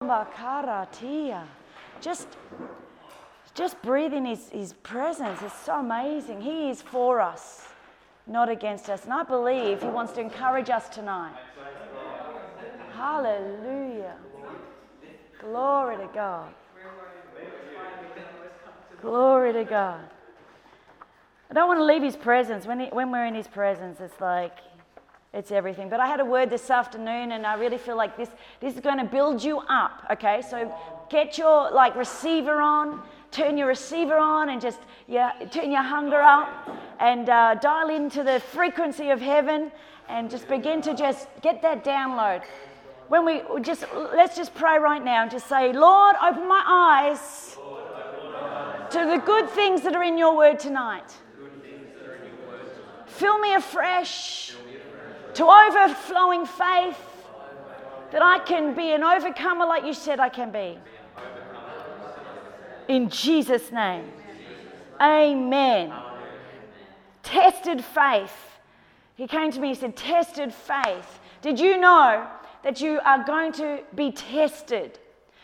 Just breathe in his presence. It's so amazing. He is for us, not against us. And I believe he wants to encourage us tonight. Hallelujah. Glory to God. Glory to God. I don't want to leave his presence. When we're in his presence, it's like, it's everything. But I had a word this afternoon, and I really feel like this is going to build you up, okay? So get your receiver on, turn your receiver on, and just turn your hunger up, and dial into the frequency of heaven, and just begin to just get that download. Let's just pray right now and just say, Lord, open my eyes to the good things that are in your word tonight. Fill me afresh to overflowing faith that I can be an overcomer like you said I can be. In Jesus' name. Amen. Tested faith. He came to me and said, tested faith. Did you know that you are going to be tested?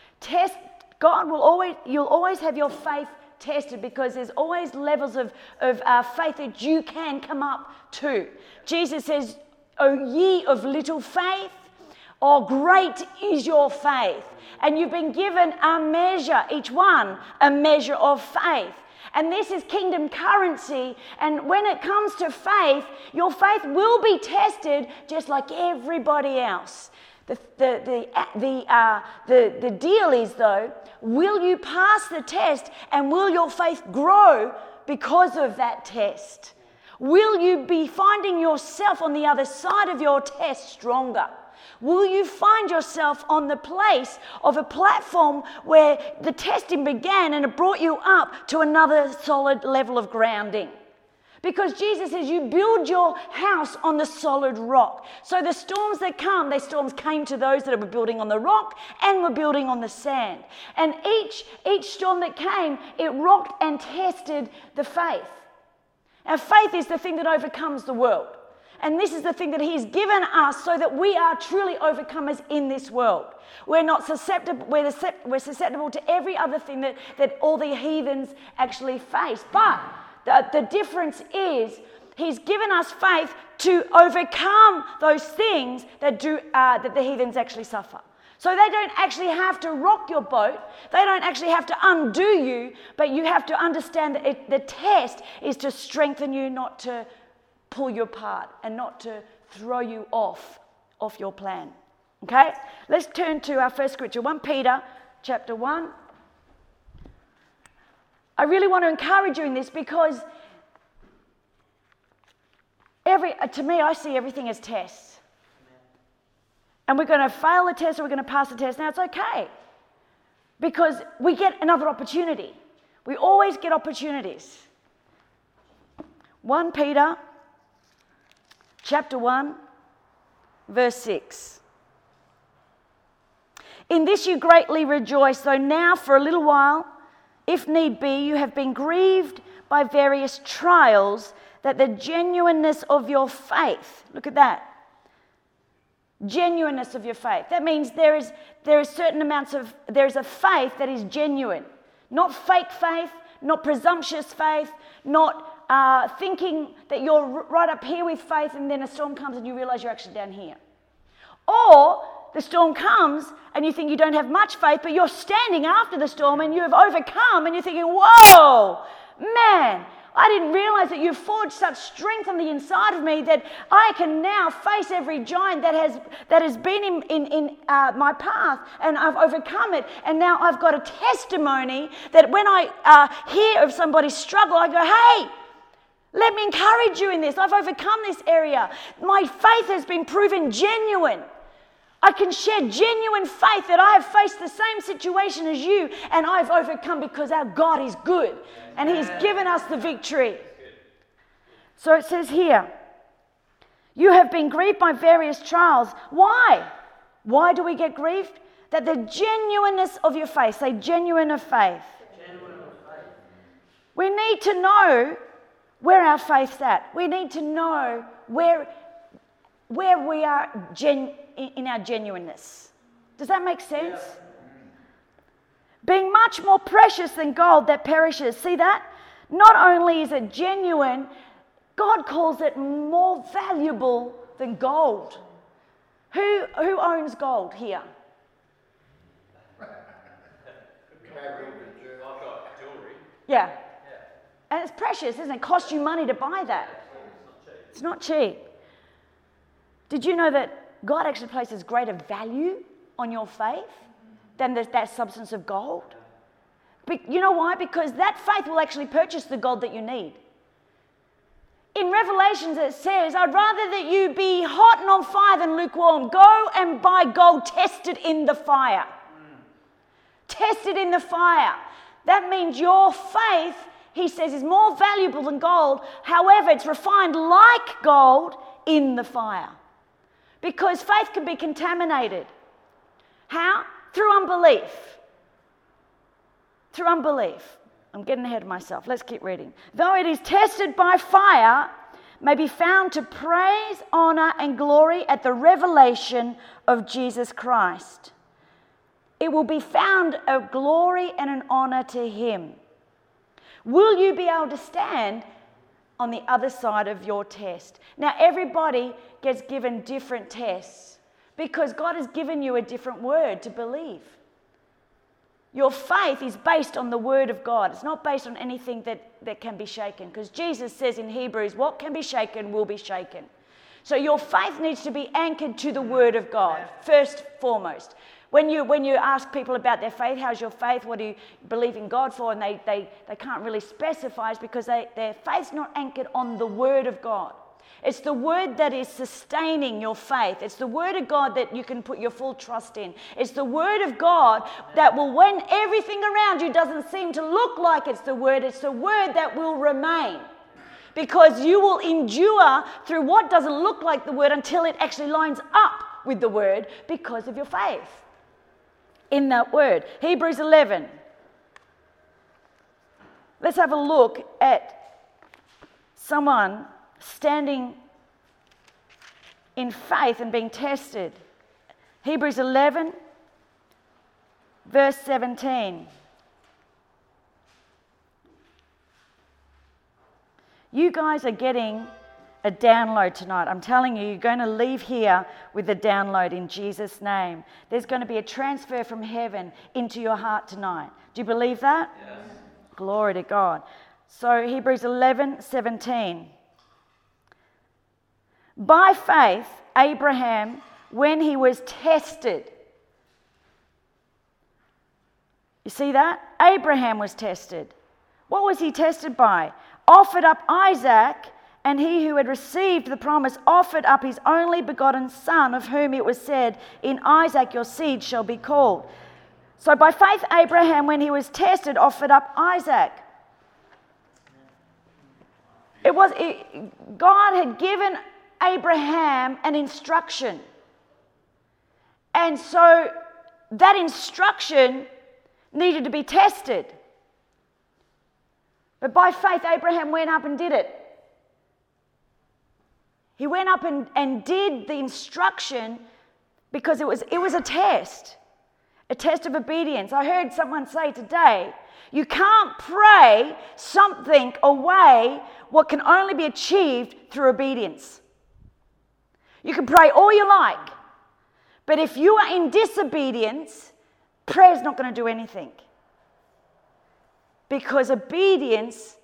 You'll always have your faith tested, because there's always levels of faith that you can come up to. Jesus says, O ye of little faith, or great is your faith. And you've been given a measure, each one, a measure of faith. And this is kingdom currency. And when it comes to faith, your faith will be tested just like everybody else. The deal is, though, will you pass the test, and will your faith grow because of that test? Will you be finding yourself on the other side of your test stronger? Will you find yourself on the place of a platform where the testing began and it brought you up to another solid level of grounding? Because Jesus says you build your house on the solid rock. So the storms that come, those storms came to those that were building on the rock and were building on the sand. And each storm that came, it rocked and tested the faith. Now, faith is the thing that overcomes the world. And this is the thing that he's given us so that we are truly overcomers in this world. We're not susceptible, we're susceptible to every other thing that all the heathens actually face. But the difference is he's given us faith to overcome those things that the heathens actually suffer. So they don't actually have to rock your boat. They don't actually have to undo you, but you have to understand that the test is to strengthen you, not to pull you apart and not to throw you off your plan. Okay? Let's turn to our first scripture, 1 Peter chapter 1. I really want to encourage you in this, because to me, I see everything as tests. And we're going to fail the test or we're going to pass the test. Now, it's okay, because we get another opportunity. We always get opportunities. 1 Peter chapter 1, verse 6. In this you greatly rejoice, though now for a little while, if need be, you have been grieved by various trials, that the genuineness of your faith, look at that, genuineness of your faith. That means there is a faith that is genuine, not fake faith, not presumptuous faith, not thinking that you're right up here with faith and then a storm comes and you realize you're actually down here. Or the storm comes and you think you don't have much faith, but you're standing after the storm and you have overcome and you're thinking, whoa, man, I didn't realize that you forged such strength on the inside of me that I can now face every giant that has been in my path, and I've overcome it. And now I've got a testimony that when I hear of somebody's struggle, I go, hey, let me encourage you in this. I've overcome this area. My faith has been proven genuine. I can share genuine faith that I have faced the same situation as you, and I've overcome because our God is good and He's given us the victory. So it says here, you have been grieved by various trials. Why? Why do we get grieved? That the genuineness of your faith, say genuine of faith. Genuine of faith. We need to know where our faith's at. We need to know where we are in our genuineness. Does that make sense? being much more precious than gold that perishes. See that? Not only is it genuine, God calls it more valuable than gold. Who owns gold here? Yeah. And it's precious, isn't it? It costs you money to buy that. It's not cheap. Did you know that God actually places greater value on your faith than that substance of gold? You know why? Because that faith will actually purchase the gold that you need. In Revelations it says, I'd rather that you be hot and on fire than lukewarm. Go and buy gold tested in the fire. Tested in the fire. That means your faith, he says, is more valuable than gold. However, it's refined like gold in the fire. Because faith can be contaminated. How? Through unbelief. Through unbelief. I'm getting ahead of myself. Let's keep reading. Though it is tested by fire, may be found to praise, honor, and glory at the revelation of Jesus Christ. It will be found a glory and an honor to him. Will you be able to stand on the other side of your test? Now, everybody gets given different tests because God has given you a different word to believe. Your faith is based on the word of God. It's not based on anything that can be shaken. Because Jesus says in Hebrews, what can be shaken will be shaken. So your faith needs to be anchored to the word of God, first foremost. When you ask people about their faith, how's your faith? What do you believe in God for? And they can't really specify, it's because their faith's not anchored on the word of God. It's the word that is sustaining your faith. It's the word of God that you can put your full trust in. It's the word of God that will, when everything around you doesn't seem to look like it's the word that will remain. Because you will endure through what doesn't look like the word until it actually lines up with the word because of your faith in that word. Hebrews 11. Let's have a look at someone standing in faith and being tested. Hebrews 11, verse 17. You guys are getting a download tonight. I'm telling you, you're going to leave here with a download in Jesus' name. There's going to be a transfer from heaven into your heart tonight. Do you believe that? Yes. Glory to God. So Hebrews 11, 17. By faith, Abraham, when he was tested. You see that? Abraham was tested. What was he tested by? Offered up Isaac, and he who had received the promise offered up his only begotten son, of whom it was said, in Isaac your seed shall be called. So by faith, Abraham, when he was tested, offered up Isaac. God had given Abraham an instruction. And so that instruction needed to be tested. But by faith, Abraham went up and did it. He went up and did the instruction because it was a test of obedience. I heard someone say today, you can't pray something away what can only be achieved through obedience. You can pray all you like, but if you are in disobedience, prayer's not going to do anything. Because obedience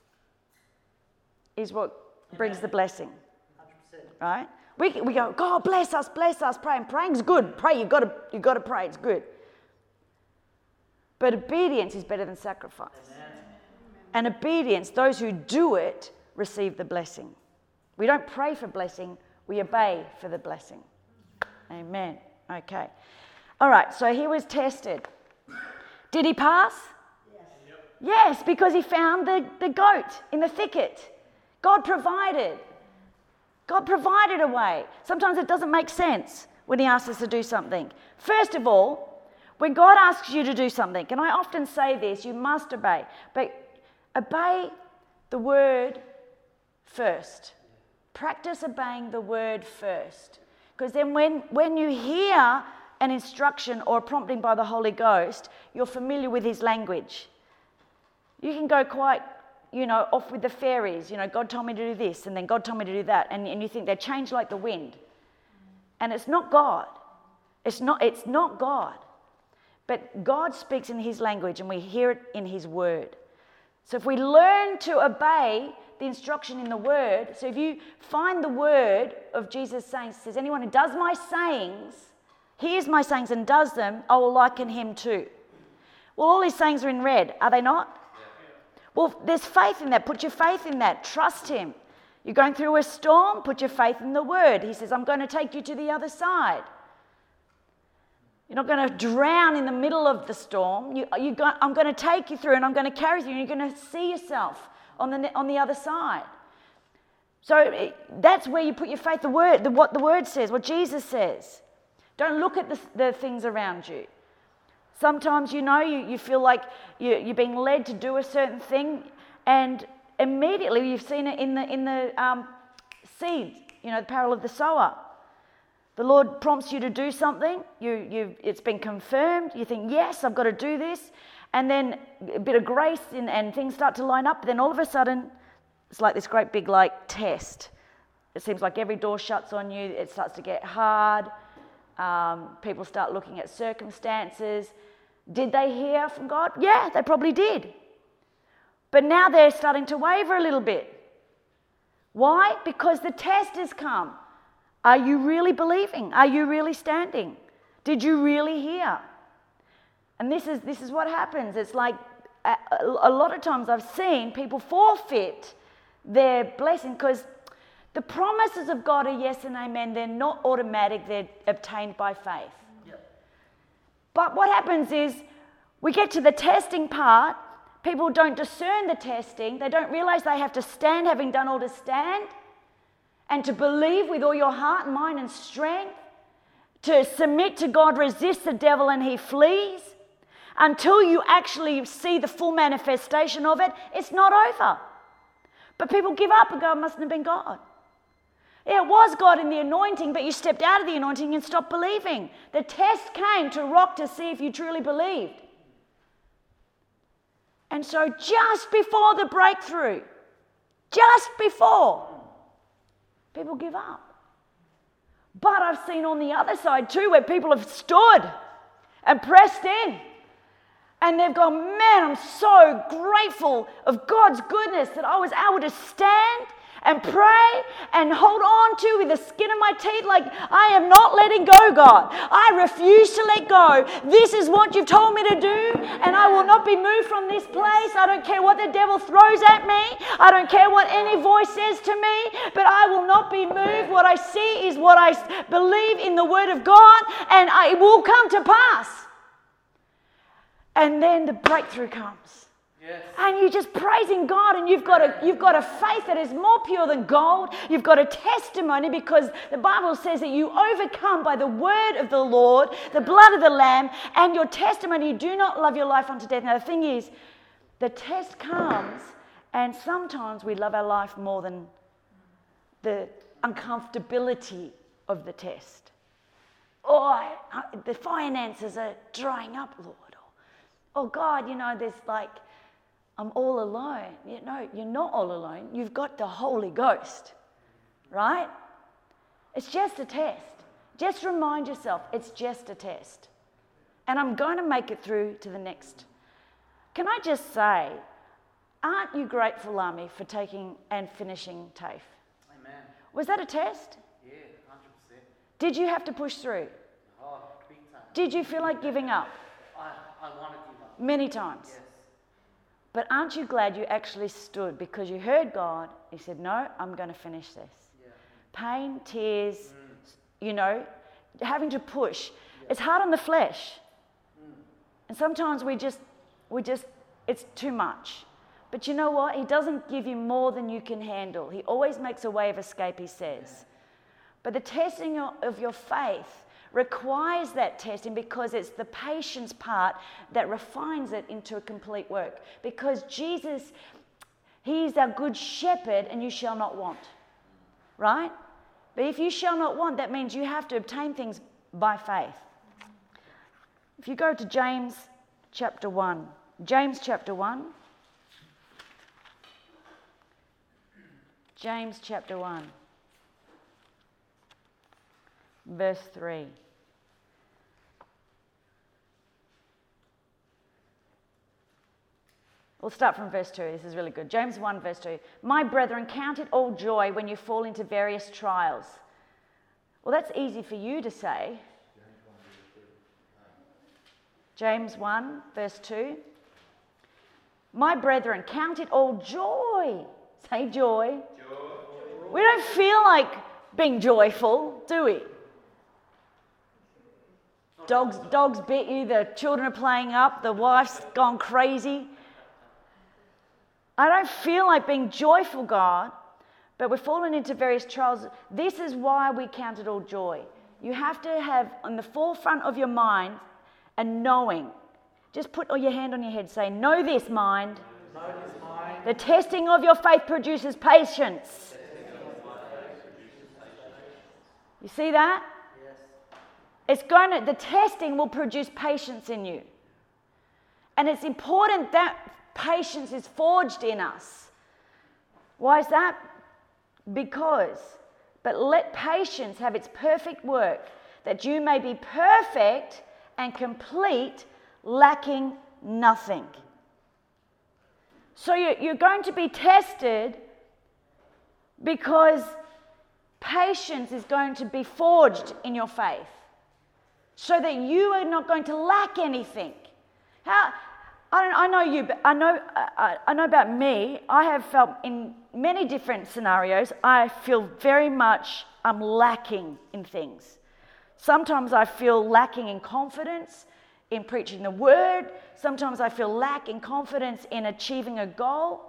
is what brings the blessing. 100%. Right? We go, God bless us, pray. And praying's good. Pray, you've got to pray, it's good. But obedience is better than sacrifice. Amen. And obedience, those who do it, receive the blessing. We don't pray for blessing, we obey for the blessing. Amen. Okay. All right, so he was tested. Did he pass? Yes. Yes, because he found the goat in the thicket. God provided. God provided a way. Sometimes it doesn't make sense when he asks us to do something. First of all, when God asks you to do something, and I often say this, you must obey, but obey the word first. Practice obeying the word first. Because then when you hear an instruction or a prompting by the Holy Ghost, you're familiar with his language. You can go quite, off with the fairies. God told me to do this, and then God told me to do that. And you think they change like the wind. And it's not God. It's not God. But God speaks in his language, and we hear it in his word. So if we learn to obey the instruction in the word, so if you find the word of Jesus saying, says, anyone who does my sayings, hears my sayings and does them, I will liken him to. Well, all his sayings are in red, are they not? Well, there's faith in that. Put your faith in that. Trust him. You're going through a storm, put your faith in the word. He says, I'm going to take you to the other side. You're not going to drown in the middle of the storm. I'm going to take you through, and I'm going to carry you, and you're going to see yourself on the other side. So that's where you put your faith, what the word says, what Jesus says. Don't look at the things around you. Sometimes, you feel like you're being led to do a certain thing, and immediately you've seen it in the seeds, the parable of the sower. The Lord prompts you to do something, it's been confirmed, you think, yes, I've got to do this, and then a bit of grace and things start to line up, but then all of a sudden, it's like this great big test. It seems like every door shuts on you, it starts to get hard, people start looking at circumstances. Did they hear from God? Yeah, they probably did. But now they're starting to waver a little bit. Why? Because the test has come. Are you really believing? Are you really standing? Did you really hear? And this is what happens. It's like a lot of times I've seen people forfeit their blessing because the promises of God are yes and amen. They're not automatic. They're obtained by faith. Yep. But what happens is we get to the testing part. People don't discern the testing. They don't realize they have to stand, having done all to stand, and to believe with all your heart, mind, and strength, to submit to God, resist the devil, and he flees. Until you actually see the full manifestation of it, it's not over. But people give up and go, it mustn't have been God. Yeah, it was God in the anointing, but you stepped out of the anointing and stopped believing. The test came to rock to see if you truly believed. And so just before the breakthrough, just before, people give up. But I've seen on the other side too where people have stood and pressed in. And they've gone, man, I'm so grateful of God's goodness that I was able to stand and pray and hold on to with the skin of my teeth like, I am not letting go, God. I refuse to let go. This is what you've told me to do, and I will not be moved from this place. I don't care what the devil throws at me. I don't care what any voice says to me, but I will not be moved. What I see is what I believe in the Word of God, and it will come to pass. And then the breakthrough comes. Yes. And you're just praising God, and you've got a faith that is more pure than gold. You've got a testimony because the Bible says that you overcome by the word of the Lord, the blood of the Lamb, and your testimony. You do not love your life unto death. Now the thing is, the test comes, and sometimes we love our life more than the uncomfortability of the test. Oh, the finances are drying up, Lord. Oh God, there's I'm all alone. No, you're not all alone. You've got the Holy Ghost, right? It's just a test. Just remind yourself, it's just a test. And I'm going to make it through to the next. Can I just say, aren't you grateful, Army, for taking and finishing TAFE? Amen. Was that a test? Yeah, 100%. Did you have to push through? Oh, big time. Did you feel like giving up? I want to give up. Many times. Yes. But aren't you glad you actually stood because you heard God? He said, no, I'm going to finish this. Yeah. Pain, tears, having to push. Yeah. It's hard on the flesh. And sometimes we just, it's too much. But you know what? He doesn't give you more than you can handle. He always makes a way of escape, he says. But the testing of your faith requires that testing because it's the patience part that refines it into a complete work. Because Jesus, he's our good shepherd, and you shall not want. Right? But if you shall not want, that means you have to obtain things by faith. If you go to James chapter 1, James chapter 1, James chapter 1, verse 3. We'll start from verse 2. This is really good. James 1, verse 2. My brethren, count it all joy when you fall into various trials. Well, that's easy for you to say. James 1, verse 2. My brethren, count it all joy. Say joy. Joy. We don't feel like being joyful, do we? Dogs bit you, the children are playing up, the wife's gone crazy. I don't feel like being joyful, God, but we're falling into various trials. This is why we count it all joy. You have to have on the forefront of your mind a knowing. Just put your hand on your head, say, know this, mind. Know this, mind. The testing of your faith produces patience. You see that? Yes. The testing will produce patience in you. And it's important that patience is forged in us. Why is that? But let patience have its perfect work, that you may be perfect and complete, lacking nothing. So you're going to be tested because patience is going to be forged in your faith, so that you are not going to lack anything. I know you, but I know about me. I have felt in many different scenarios, I feel very much I'm lacking in things. Sometimes I feel lacking in confidence in preaching the word. Sometimes I feel lack in confidence in achieving a goal.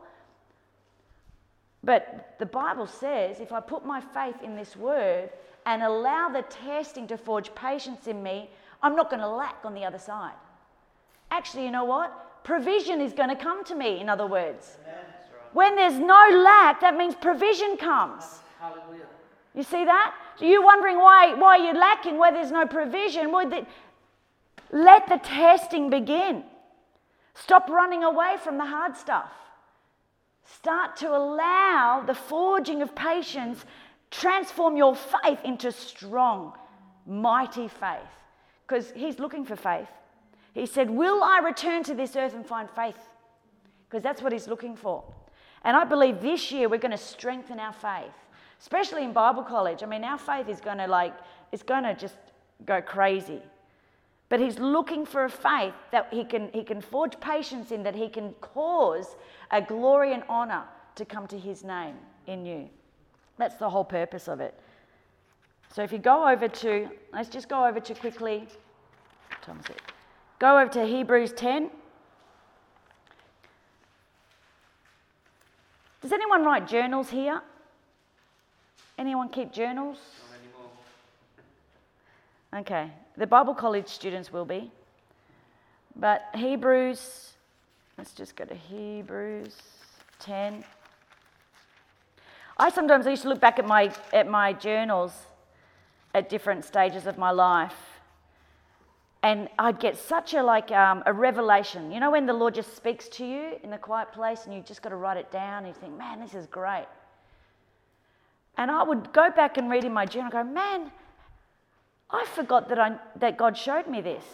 But the Bible says if I put my faith in this word and allow the testing to forge patience in me, I'm not going to lack on the other side. Actually, you know what? Provision is going to come to me, in other words. Amen. When there's no lack, that means provision comes. Hallelujah. You see that? So you're wondering why you're lacking, where there's no provision. Let the testing begin. Stop running away from the hard stuff. Start to allow the forging of patience transform your faith into strong, mighty faith. Because he's looking for faith. He said, will I return to this earth and find faith? Because that's what he's looking for. And I believe this year we're going to strengthen our faith, especially in Bible college. I mean, our faith is going to just go crazy. But he's looking for a faith that he can forge patience in, that he can cause a glory and honor to come to his name in you. That's the whole purpose of it. So if you go over to, let's just go over to quickly, what time is it? Go over to Hebrews 10. Does anyone write journals here? Anyone keep journals? Not anymore. Okay, the Bible college students will be. But Hebrews, let's just go to Hebrews 10. I used to look back at my journals at different stages of my life. And I'd get such a revelation. You know when the Lord just speaks to you in the quiet place and you just got to write it down and you think, man, this is great. And I would go back and read in my journal and go, man, I forgot that God showed me this.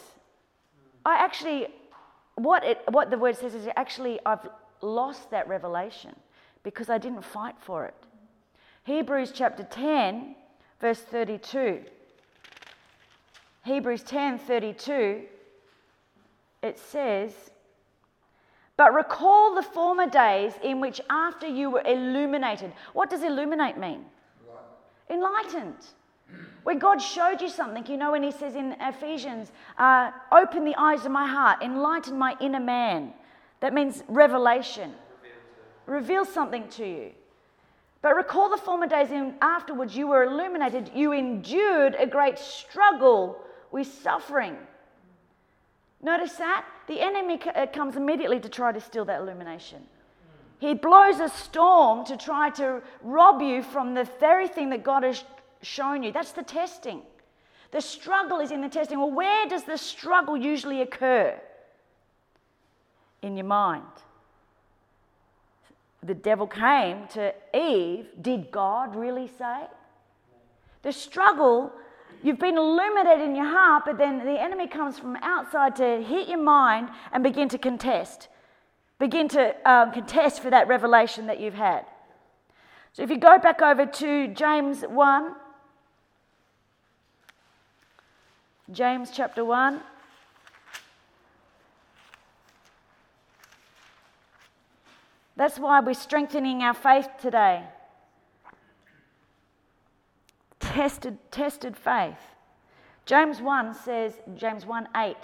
What the word says is actually I've lost that revelation because I didn't fight for it. Hebrews chapter 10, verse 32. Hebrews 10:32, it says, but recall the former days in which after you were illuminated. What does illuminate mean? Enlightened. When God showed you something, you know when he says in Ephesians, open the eyes of my heart, enlighten my inner man. That means revelation. Reveal something to you. But recall the former days in afterwards you were illuminated, you endured a great struggle with suffering. Notice that? The enemy comes immediately to try to steal that illumination. He blows a storm to try to rob you from the very thing that God has shown you. That's the testing. The struggle is in the testing. Well, where does the struggle usually occur? In your mind. The devil came to Eve. Did God really say? The struggle, you've been illuminated in your heart, but then the enemy comes from outside to hit your mind and begin to contest. Begin to contest for that revelation that you've had. So if you go back over to James 1, James chapter 1. That's why we're strengthening our faith today. Tested faith. James 1 says, James 1:8.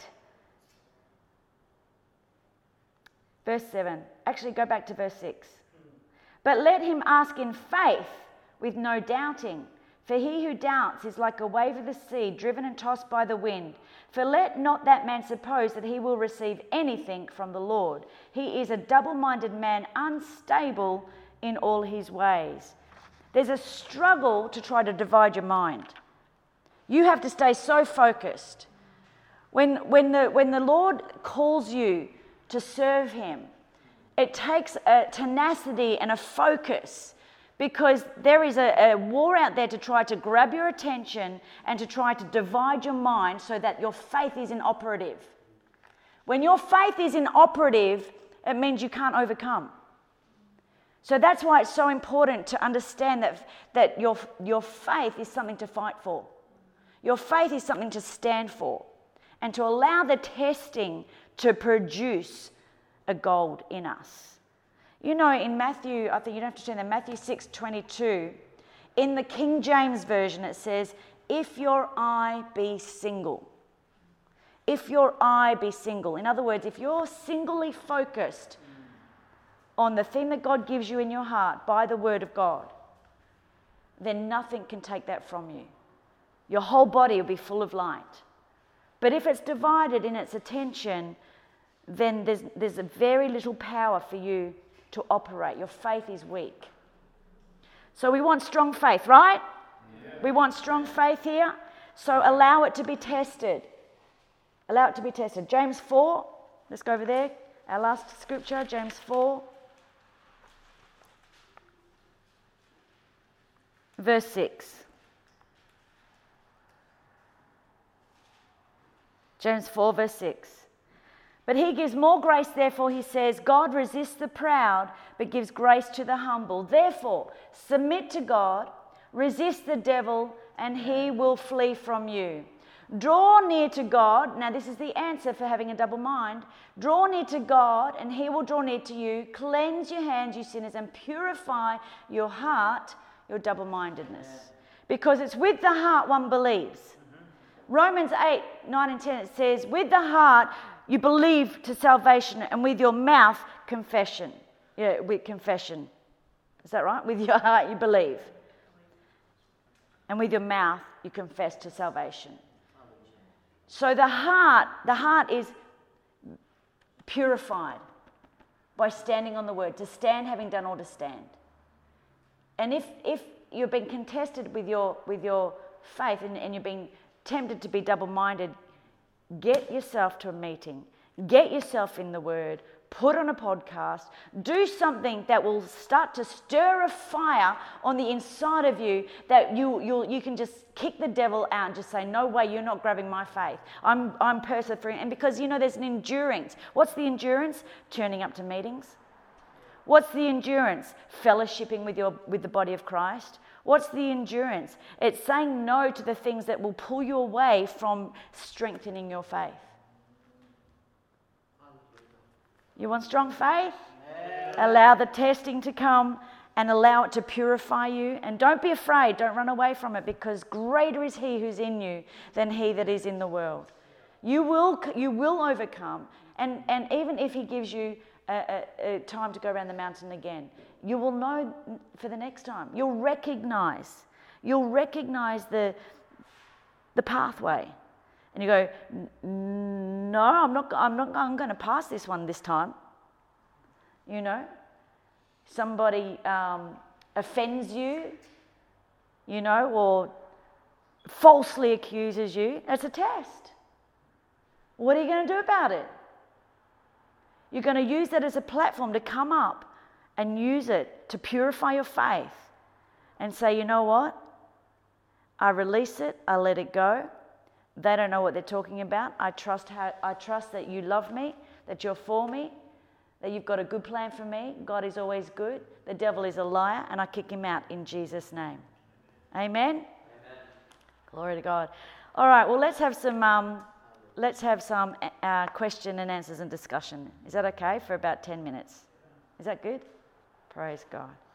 Verse 7. Actually, go back to verse 6. But let him ask in faith with no doubting. For he who doubts is like a wave of the sea, driven and tossed by the wind. For let not that man suppose that he will receive anything from the Lord. He is a double-minded man, unstable in all his ways. There's a struggle to try to divide your mind. You have to stay so focused. When the Lord calls you to serve him, it takes a tenacity and a focus, because there is a war out there to try to grab your attention and to try to divide your mind so that your faith is inoperative. When your faith is inoperative, it means you can't overcome. So that's why it's so important to understand that your faith is something to fight for. Your faith is something to stand for, and to allow the testing to produce a gold in us. You know, in Matthew, I think you don't have to turn there, Matthew 6:22, in the King James Version it says, if your eye be single. If your eye be single. In other words, if you're singly focused on the thing that God gives you in your heart by the Word of God, then nothing can take that from you. Your whole body will be full of light. But if it's divided in its attention, then there's a very little power for you to operate. Your faith is weak. So we want strong faith, right? Yeah. We want strong faith here. So allow it to be tested. Allow it to be tested. James 4, let's go over there. Our last scripture, James 4. Verse 6. James 4, verse 6. But he gives more grace, therefore, he says, God resists the proud, but gives grace to the humble. Therefore, submit to God, resist the devil, and he will flee from you. Draw near to God. Now, this is the answer for having a double mind. Draw near to God, and he will draw near to you. Cleanse your hands, you sinners, and purify your heart, your double-mindedness. Because it's with the heart one believes. Romans 8, 9 and 10, it says, with the heart you believe to salvation, and with your mouth, confession. Yeah, with confession. Is that right? With your heart you believe. And with your mouth you confess to salvation. So the heart is purified by standing on the word. To stand having done all to stand. And if you've been contested with your faith and you've been tempted to be double-minded, get yourself to a meeting, get yourself in the Word, put on a podcast, do something that will start to stir a fire on the inside of you, that you can just kick the devil out and just say, no way, you're not grabbing my faith. I'm persevering. And because, there's an endurance. What's the endurance? Turning up to meetings. What's the endurance? Fellowshipping with the body of Christ. What's the endurance? It's saying no to the things that will pull you away from strengthening your faith. You want strong faith? Allow the testing to come and allow it to purify you. And don't be afraid. Don't run away from it, because greater is he who's in you than he that is in the world. You will overcome. And even if he gives you a time to go around the mountain again, you will know for the next time. You'll recognize the pathway, and you go, no, I'm going to pass this one this time. Somebody offends you, or falsely accuses you, that's a test. What are you going to do about it? You're going to use that as a platform to come up and use it to purify your faith and say, you know what? I release it. I let it go. They don't know what they're talking about. I trust that you love me, that you're for me, that you've got a good plan for me. God is always good. The devil is a liar, and I kick him out in Jesus' name. Amen? Amen. Glory to God. All right, well, let's have some question and answers and discussion. Is that okay for about 10 minutes? Is that good? Praise God.